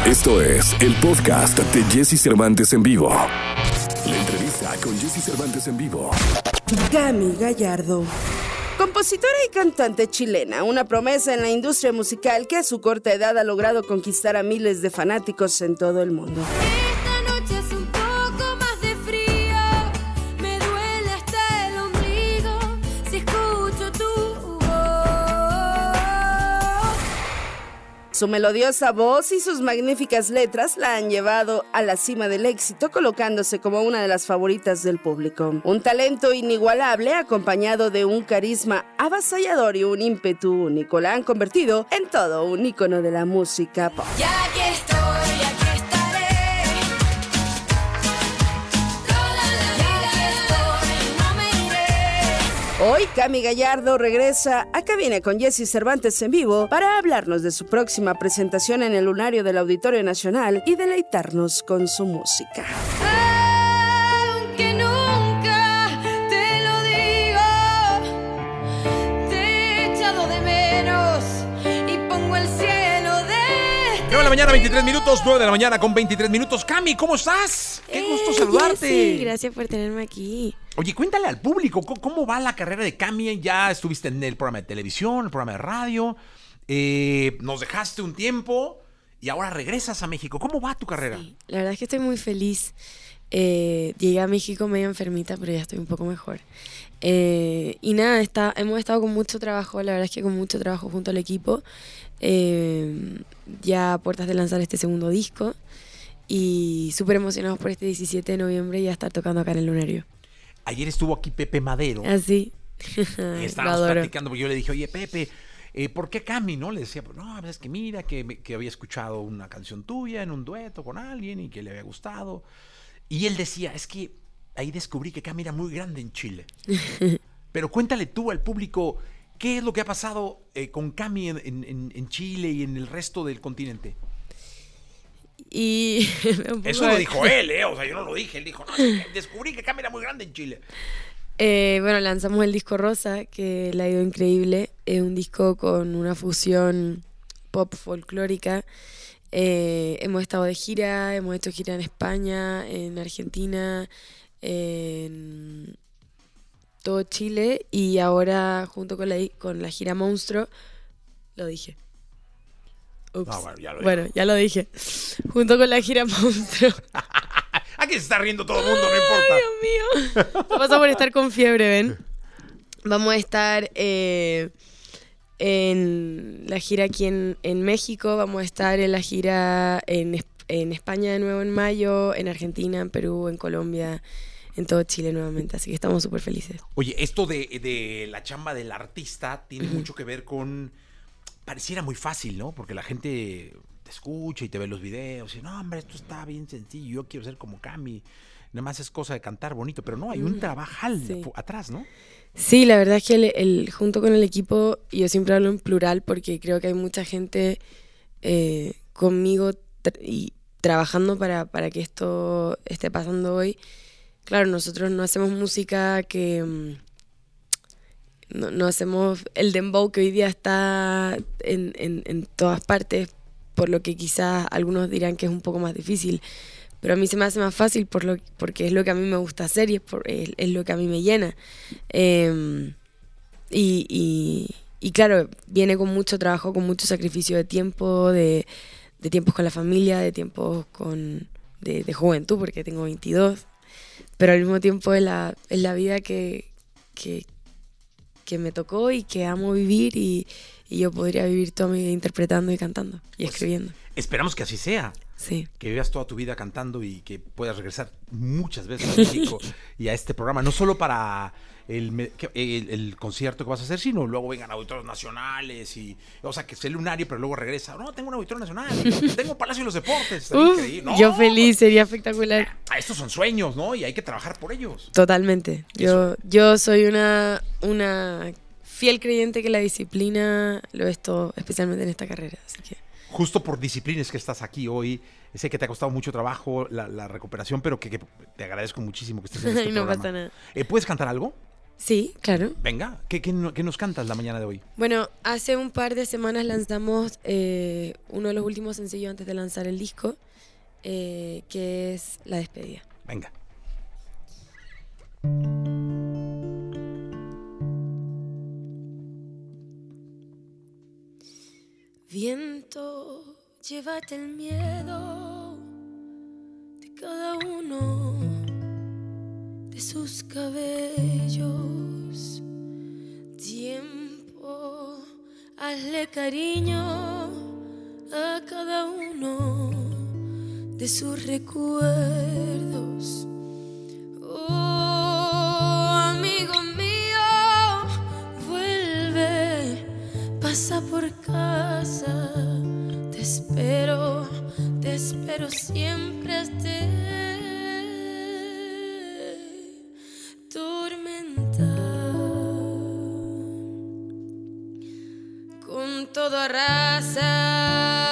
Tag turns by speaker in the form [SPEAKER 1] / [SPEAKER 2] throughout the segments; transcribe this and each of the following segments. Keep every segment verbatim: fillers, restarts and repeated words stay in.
[SPEAKER 1] Esto es el podcast de Jesse Cervantes en vivo. La entrevista con Jesse Cervantes en vivo.
[SPEAKER 2] Cami Gallardo. Compositora y cantante chilena, una promesa en la industria musical que a su corta edad ha logrado conquistar a miles de fanáticos en todo el mundo.
[SPEAKER 3] Esta noche es un poco más de frío, me duele hasta el ombligo si escucho tu voz.
[SPEAKER 2] Su melodiosa voz y sus magníficas letras la han llevado a la cima del éxito, colocándose como una de las favoritas del público. Un talento inigualable acompañado de un carisma avasallador y un ímpetu único la han convertido en todo un ícono de la música pop.
[SPEAKER 3] Ya que estoy, aquí estaré, toda la vida estoy, no me iré.
[SPEAKER 2] Hoy Cami Gallardo regresa a Cabina con Jesse Cervantes en vivo para hablarnos de su próxima presentación en el Lunario del Auditorio Nacional y deleitarnos con su música.
[SPEAKER 3] Aunque nunca te lo digo, te he echado de menos y pongo el cielo de
[SPEAKER 4] nueve de la mañana, veintitrés minutos, nueve de la mañana con veintitrés minutos. Cami, ¿cómo estás? Qué gusto saludarte.
[SPEAKER 5] Sí, gracias por tenerme aquí.
[SPEAKER 4] Oye, cuéntale al público, ¿cómo, cómo va la carrera de Cami? Ya estuviste en el programa de televisión, el programa de radio, eh, nos dejaste un tiempo y ahora regresas a México. ¿Cómo va tu carrera?
[SPEAKER 5] Sí, la verdad es que estoy muy feliz. Eh, llegué a México medio enfermita, pero ya estoy un poco mejor. Eh, y nada, está, hemos estado con mucho trabajo, la verdad es que con mucho trabajo junto al equipo. Eh, ya a puertas de lanzar este segundo disco y súper emocionados por este diecisiete de noviembre y ya estar tocando acá en el Lunario.
[SPEAKER 4] Ayer estuvo aquí Pepe Madero.
[SPEAKER 5] Así.
[SPEAKER 4] Estábamos platicando, porque yo le dije, oye, Pepe, eh, ¿por qué Cami? ¿No? Le decía, pues, no, es que mira, que, me- que había escuchado una canción tuya en un dueto con alguien y que le había gustado. Y él decía, es que ahí descubrí que Cami era muy grande en Chile. Pero cuéntale tú al público, ¿qué es lo que ha pasado eh, con Cami en, en- en Chile y en el resto del continente?
[SPEAKER 5] Y un poco-
[SPEAKER 4] Eso lo dijo él, ¿eh? O sea, yo no lo dije. Él dijo, no, es que descubrí que Cami era muy grande en Chile.
[SPEAKER 5] Eh, bueno, lanzamos el disco Rosa, que le ha ido increíble. Es un disco con una fusión pop folclórica. Eh, hemos estado de gira, hemos hecho gira en España, en Argentina, en todo Chile y ahora junto con la, con la gira Monstruo, lo dije. Ups.
[SPEAKER 4] No, bueno, ya lo
[SPEAKER 5] Bueno, ya lo dije. Junto con la gira Monstruo.
[SPEAKER 4] Aquí se está riendo todo el mundo, no importa.
[SPEAKER 5] Dios mío. Me pasa por estar con fiebre, ¿ven? Vamos a estar eh, en la gira aquí en, en México, vamos a estar en la gira en, Es- en España de nuevo en mayo, en Argentina, en Perú, en Colombia, en todo Chile nuevamente, así que estamos súper felices.
[SPEAKER 4] Oye, esto de, de la chamba del artista tiene mucho que ver con... Pareciera muy fácil, ¿no? Porque la gente te escucha y te ve los videos y no, hombre, esto está bien sencillo, yo quiero ser como Cami. Nada más es cosa de cantar bonito, pero no, hay un trabajal
[SPEAKER 5] sí.
[SPEAKER 4] afu- atrás, ¿no?
[SPEAKER 5] Sí, la verdad es que el, el- junto con el equipo, y yo siempre hablo en plural porque creo que hay mucha gente eh, conmigo tra- y trabajando para, para que esto esté pasando hoy. Claro, nosotros no hacemos música que... mm, No, no hacemos el dembow que hoy día está en, en, en todas partes, por lo que quizás algunos dirán que es un poco más difícil. Pero a mí se me hace más fácil por lo, porque es lo que a mí me gusta hacer y es, por, es, es lo que a mí me llena. Eh, y, y, y claro, viene con mucho trabajo, con mucho sacrificio de tiempo, de, de tiempos con la familia, de tiempos con, de, de juventud, porque tengo veintidós. Pero al mismo tiempo es la, es la vida que, que, que me tocó y que amo vivir y, y yo podría vivir toda mi vida interpretando y cantando y
[SPEAKER 4] Pues,
[SPEAKER 5] escribiendo.
[SPEAKER 4] Esperamos que así sea.
[SPEAKER 5] Sí.
[SPEAKER 4] Que vivas toda tu vida cantando y que puedas regresar muchas veces a México y a este programa, no solo para el, me- que- el, el concierto que vas a hacer, sino luego vengan auditorios nacionales y, o sea, que sea el Lunario, pero luego regresa. No, tengo un auditorio nacional, tengo Palacio de los Deportes. Está
[SPEAKER 5] Uf,
[SPEAKER 4] increíble. No,
[SPEAKER 5] yo feliz, sería espectacular.
[SPEAKER 4] ah, estos son sueños, ¿no? Y hay que trabajar por ellos.
[SPEAKER 5] Totalmente. Yo, yo soy una, una fiel creyente que la disciplina lo es todo, especialmente en esta carrera. Así que
[SPEAKER 4] Justo por disciplinas que estás aquí hoy. Sé que te ha costado mucho trabajo la, la recuperación, pero que, que te agradezco muchísimo que estés en este
[SPEAKER 5] no
[SPEAKER 4] programa.
[SPEAKER 5] pasa nada.
[SPEAKER 4] Eh, ¿Puedes cantar algo?
[SPEAKER 5] Sí, claro.
[SPEAKER 4] Venga, ¿qué, qué, qué nos cantas la mañana de hoy?
[SPEAKER 5] Bueno, hace un par de semanas lanzamos eh, uno de los últimos sencillos antes de lanzar el disco, eh, que es La Despedida.
[SPEAKER 4] Venga.
[SPEAKER 5] Viento, llévate el miedo de cada uno de sus cabellos. Tiempo, hazle cariño a cada uno de sus recuerdos. Oh, amigo mío, vuelve, pasa por casa. Te espero, te espero siempre hasta tormenta. Con todo arrasa.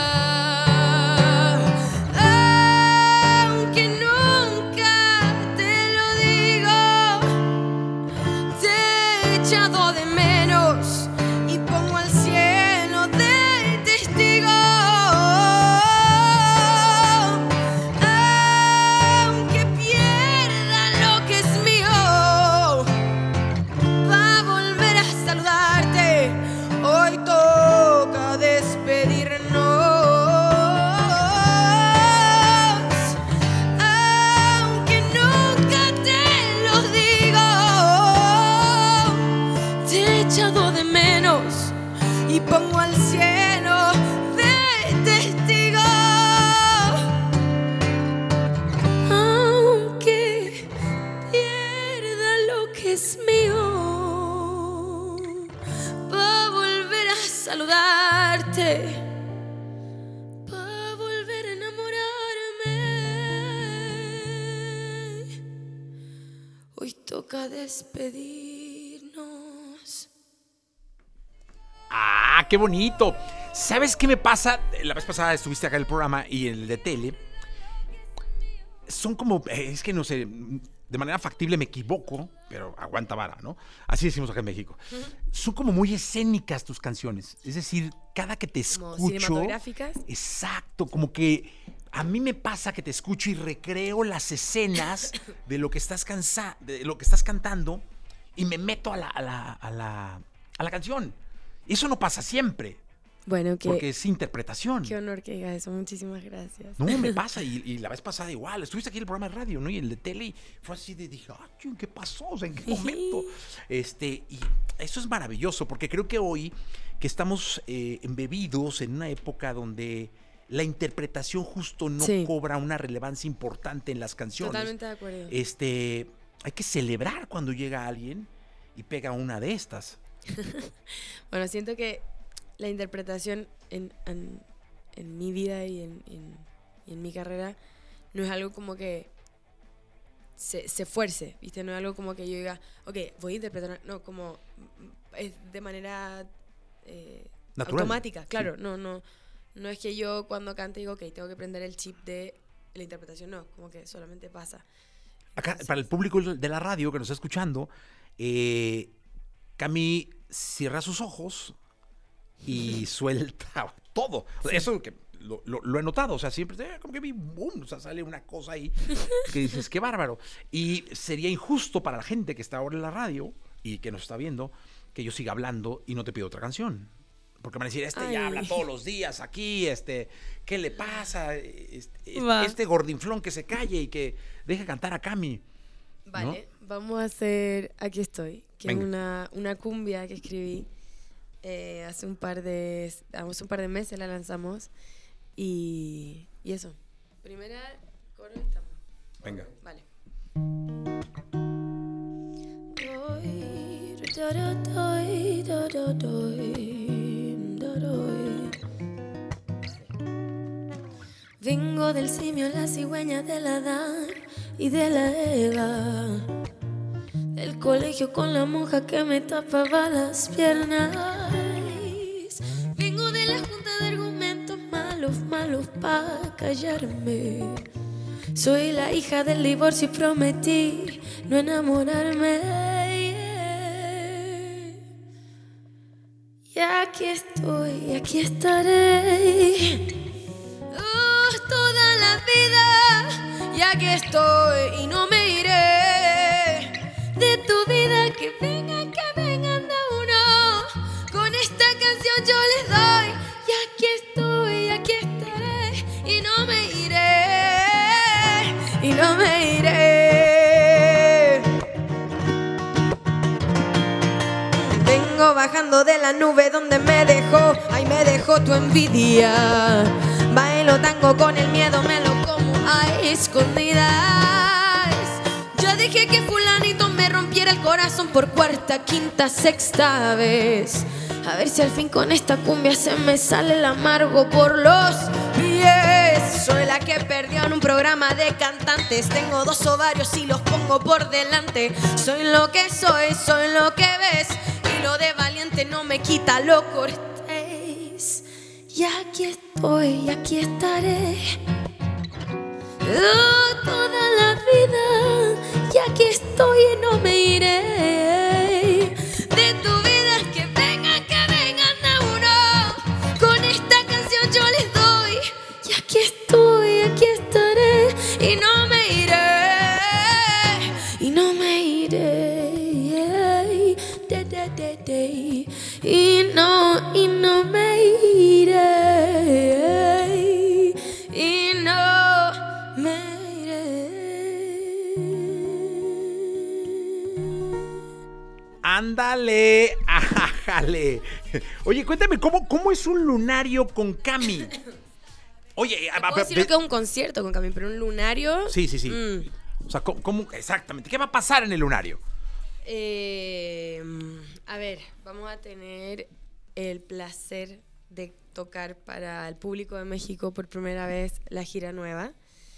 [SPEAKER 5] Despedirnos.
[SPEAKER 4] ¡Ah, qué bonito! ¿Sabes qué me pasa? La vez pasada estuviste acá en el programa y el de tele. Son como, es que no sé, de manera factible me equivoco, pero aguanta vara, ¿no? Así decimos acá en México. Uh-huh. Son como muy escénicas tus canciones. Es decir, cada que te escucho...
[SPEAKER 5] ¿Como cinematográficas?
[SPEAKER 4] Exacto, como que... A mí me pasa que te escucho y recreo las escenas de lo que estás cansa, de lo que estás cantando y me meto a la, a la, a la, a la canción. Eso no pasa siempre.
[SPEAKER 5] Bueno, que...
[SPEAKER 4] Porque es interpretación.
[SPEAKER 5] Qué honor que digas eso. Muchísimas gracias.
[SPEAKER 4] No, me pasa. Y, y la vez pasada igual. Estuviste aquí en el programa de radio, ¿no? Y el de tele y fue así de... Dije, ah, ¿qué pasó? O sea, ¿en qué momento? este, y eso es maravilloso porque creo que hoy que estamos eh, embebidos en una época donde... la interpretación justo no sí. cobra una relevancia importante en las canciones.
[SPEAKER 5] Totalmente de acuerdo.
[SPEAKER 4] Este, hay que celebrar cuando llega alguien y pega una de estas.
[SPEAKER 5] Bueno, siento que la interpretación en, en, en mi vida y en, en, y en mi carrera no es algo como que se, se fuerce, ¿viste? No es algo como que yo diga, ok, voy a interpretar. No, como es de manera eh, automática, claro, sí. no, no. No es que yo cuando cante digo, ok, tengo que prender el chip de la interpretación, no, como que solamente pasa.
[SPEAKER 4] Acá, Entonces, para el público de la radio que nos está escuchando, eh, Cami cierra sus ojos y suelta todo. Sí. Eso que lo, lo, lo he notado, o sea, siempre eh, como que vi, boom, o sea, sale una cosa ahí que dices, qué bárbaro. Y sería injusto para la gente que está ahora en la radio y que nos está viendo, que yo siga hablando y no te pido otra canción. Porque van a decir, este Ay. ya habla todos los días aquí, este, ¿qué le pasa? Este, este gordinflón que se calle y que deje cantar a Cami.
[SPEAKER 5] Vale, ¿no? Vamos a hacer Aquí estoy, que Venga. es una, una cumbia que escribí eh, hace un par de hace un par de meses, la lanzamos y, y eso. Primera coro estamos.
[SPEAKER 4] Venga.
[SPEAKER 5] Vale. Vengo del simio, la cigüeña, del Adán y de la Eva, del colegio con la monja que me tapaba las piernas. Vengo de la junta de argumentos malos, malos pa' callarme. Soy la hija del divorcio y prometí no enamorarme. aquí estoy, aquí estaré. Uh, toda la vida, y aquí estoy y no me iré de tu vida. Que vengan, que vengan de uno. Con esta canción yo les doy. Y aquí estoy, aquí estaré y no me iré, y no me iré. Vengo bajando de la nube donde me dejó, ay me dejó tu envidia. Bailo tango con el miedo, me lo como a escondidas. Yo dije que fulanito me rompiera el corazón por cuarta, quinta, sexta vez. A ver si al fin con esta cumbia se me sale el amargo por los pies. Soy la que perdió en un programa de cantantes. Tengo dos ovarios y los pongo por delante. Soy lo que soy, soy lo que ves. Y lo de valiente no me quita lo cortés. Y aquí estoy, y aquí estaré. Oh, toda la vida. Y aquí estoy y no me iré de tu vida. Que vengan, que vengan de uno. Con esta canción yo les doy. Y aquí estoy, aquí estaré. Y no me iré, y no me iré. De, de, de, de. Y no, y no me iré. Y no me
[SPEAKER 4] Ándale, ájale. Oye, cuéntame, ¿cómo, cómo es un lunario con Cami? Oye,
[SPEAKER 5] a, puedo decir que es un concierto con Cami, pero un lunario.
[SPEAKER 4] Sí, sí, sí. Mm. O sea, ¿cómo, cómo exactamente? ¿Qué va a pasar en el lunario?
[SPEAKER 5] Eh, a ver, vamos a tener el placer de tocar para el público de México por primera vez la gira nueva.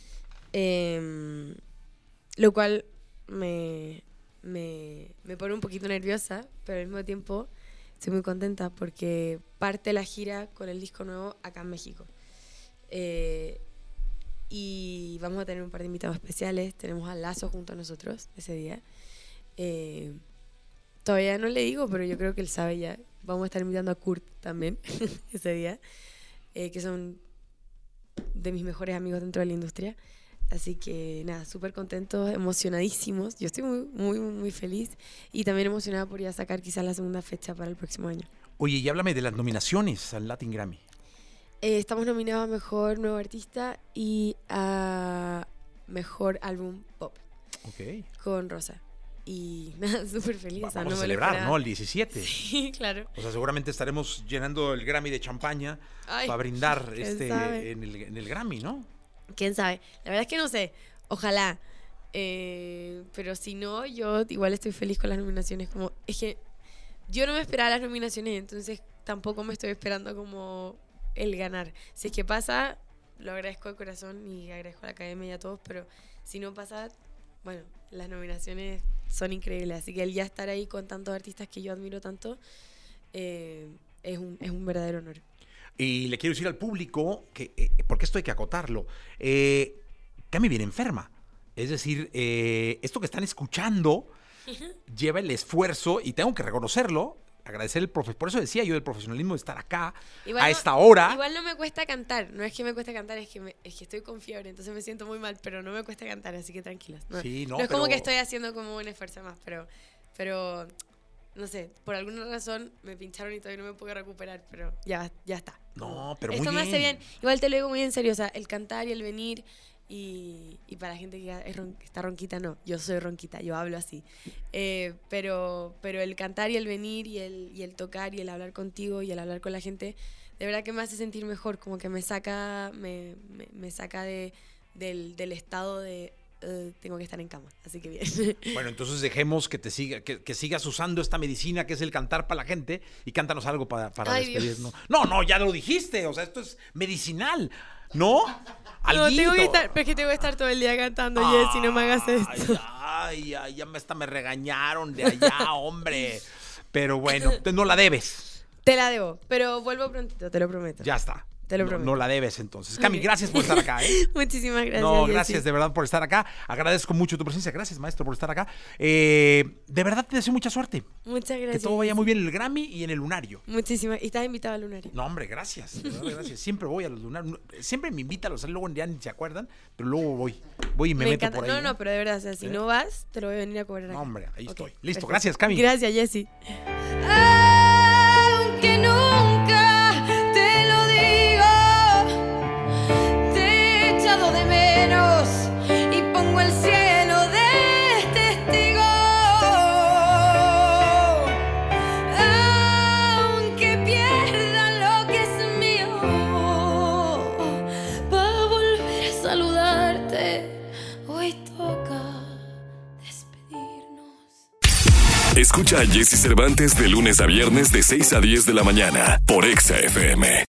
[SPEAKER 5] Eh, lo cual me. Me, me pone un poquito nerviosa, pero al mismo tiempo estoy muy contenta porque parte la gira con el disco nuevo acá en México. Eh, y vamos a tener un par de invitados especiales. Tenemos a Lazo junto a nosotros ese día. Eh, todavía no le digo, pero yo creo que él sabe ya. Vamos a estar invitando a Kurt también ese día, eh, que son de mis mejores amigos dentro de la industria. Así que nada, súper contentos, emocionadísimos. Yo estoy muy, muy, muy feliz y también emocionada por ya sacar quizás la segunda fecha para el próximo año.
[SPEAKER 4] Oye, y háblame de las nominaciones al Latin Grammy.
[SPEAKER 5] Eh, estamos nominados a Mejor Nuevo Artista y a Mejor Álbum Pop.
[SPEAKER 4] Ok.
[SPEAKER 5] Con Rosa. Y nada, súper feliz.
[SPEAKER 4] Va,
[SPEAKER 5] o sea,
[SPEAKER 4] vamos
[SPEAKER 5] no
[SPEAKER 4] a celebrar, ¿no? El diecisiete.
[SPEAKER 5] Sí, claro.
[SPEAKER 4] O sea, seguramente estaremos llenando el Grammy de champaña para brindar este en el, en el Grammy, ¿no?
[SPEAKER 5] ¿Quién sabe? La verdad es que no sé. Ojalá. Eh, pero si no, yo igual estoy feliz con las nominaciones. Como, es que yo no me esperaba las nominaciones, entonces tampoco me estoy esperando como el ganar. Si es que pasa, lo agradezco de corazón y agradezco a la academia y a todos, pero si no pasa, bueno, las nominaciones son increíbles. Así que el ya estar ahí con tantos artistas que yo admiro tanto eh, es, un, es un verdadero honor.
[SPEAKER 4] Y le quiero decir al público que, eh, porque esto hay que acotarlo, eh, Cami viene enferma. Es decir, eh, esto que están escuchando lleva el esfuerzo, y tengo que reconocerlo, agradecer el profe. Por eso decía yo el profesionalismo de estar acá
[SPEAKER 5] igual
[SPEAKER 4] a
[SPEAKER 5] no,
[SPEAKER 4] esta hora.
[SPEAKER 5] Igual no me cuesta cantar, no es que me cueste cantar, es que, me, es que estoy con fiebre, entonces me siento muy mal, pero no me cuesta cantar, así que tranquilos. No,
[SPEAKER 4] sí, no,
[SPEAKER 5] no es
[SPEAKER 4] pero...
[SPEAKER 5] como que estoy haciendo como un esfuerzo más, pero, pero no sé, por alguna razón me pincharon y todavía no me puedo recuperar, pero ya, ya está.
[SPEAKER 4] No, pero
[SPEAKER 5] esto
[SPEAKER 4] muy bien.
[SPEAKER 5] Esto me hace bien. Igual te lo digo muy en serio, o sea, el cantar y el venir y, y para la gente que es ron, está ronquita, no, yo soy ronquita, yo hablo así. Eh, pero, pero el cantar y el venir y el, y el tocar y el hablar contigo y el hablar con la gente, de verdad que me hace sentir mejor, como que me saca, me, me, me saca de, del, del estado de... Uh, tengo que estar en cama, así que bien.
[SPEAKER 4] Bueno, entonces dejemos que te siga, que, que sigas usando esta medicina que es el cantar para la gente y cántanos algo para, para despedirnos. No, no, ya lo dijiste, o sea, esto es medicinal, ¿no?
[SPEAKER 5] No, tengo que estar, pero es que tengo que estar todo el día cantando, Jessy, no me hagas esto.
[SPEAKER 4] Ay, ay, ya me, hasta me regañaron de allá, hombre. Pero bueno, no la debes.
[SPEAKER 5] Te la debo, pero vuelvo prontito, te lo prometo.
[SPEAKER 4] Ya está.
[SPEAKER 5] Te lo prometo.
[SPEAKER 4] No, no la debes entonces. Cami, okay. Gracias por estar acá. ¿eh?
[SPEAKER 5] Muchísimas gracias.
[SPEAKER 4] No, gracias Jessy. De verdad por estar acá. Agradezco mucho tu presencia. Gracias, maestro, por estar acá. Eh, de verdad te deseo mucha suerte.
[SPEAKER 5] Muchas gracias.
[SPEAKER 4] Que todo vaya muy bien en el Grammy y en el Lunario.
[SPEAKER 5] Muchísimas. Y estás invitado al Lunario.
[SPEAKER 4] No, hombre, gracias. De verdad, gracias. Siempre voy a los Lunarios. Siempre me invitan a los, luego ya ni se acuerdan, pero luego voy. Voy y me, me meto encanta. por ahí.
[SPEAKER 5] No, no, pero de verdad, o sea, si ¿Eh? no vas, te lo voy a venir a cobrar acá.
[SPEAKER 4] No, hombre, ahí okay, estoy. Listo, perfecto. Gracias, Cami.
[SPEAKER 5] Gracias, Jessy.
[SPEAKER 3] Aunque nunca te lo digo, te he echado de menos y pongo el cielo de testigo. Aunque pierda lo que es mío, para volver a saludarte, hoy toca despedirnos.
[SPEAKER 1] Escucha a Jessy Cervantes de lunes a viernes de seis a diez de la mañana por Exa F M.